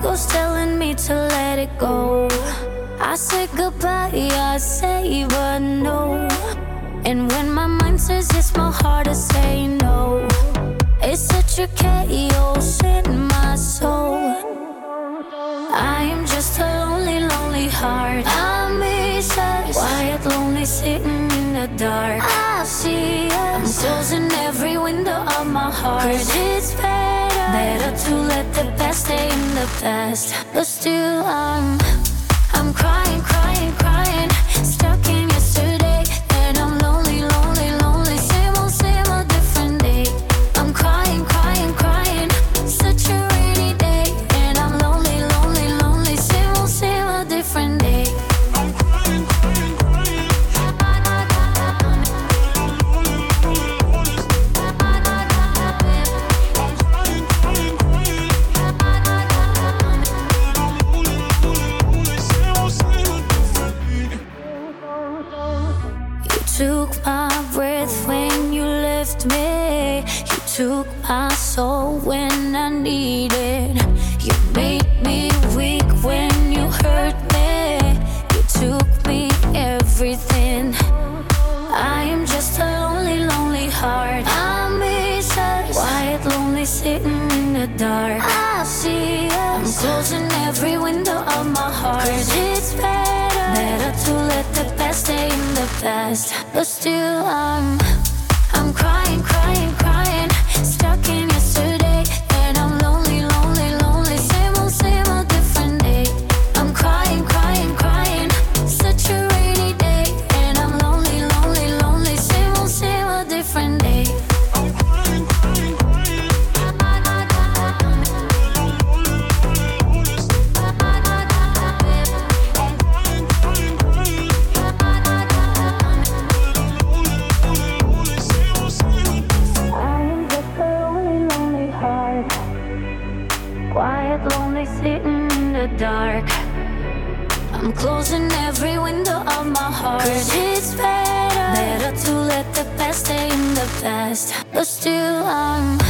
ego's telling me to let it go. I said goodbye, I say but no. And when my mind says yes, my heart is saying no. It's such a chaos in my soul. I am just a lonely, lonely heart. I miss us, quiet, lonely, sitting in the dark. I see us, I'm closing every window of my heart. 'Cause it's better to let the past stay in the past. But still I'm crying, crying, crying, stuck in yesterday. And I'm lonely, lonely, lonely, same old different day. I'm crying, crying, crying, such a rainy day. And I'm lonely, lonely, lonely, same old different day. I'm crying, crying, crying. Took my breath when you left me. You took my soul when I needed. You made me weak when you hurt me. You took me everything. I am just a lonely, lonely heart. I miss us, quiet, lonely, sitting in the dark. I see us, I'm closing every window of my heart. 'Cause it's better to let the past stay in the past. But still I'm crying, crying, crying, stuck in yesterday. And I'm lonely, lonely, lonely, same old different day. I'm crying, crying, crying, such a rainy day. And I'm lonely, lonely, lonely, same old different day. I'm crying, crying, crying. Quiet, lonely, sitting in the dark. I'm closing every window of my heart. 'Cause it's better to let the past stay in the past. But still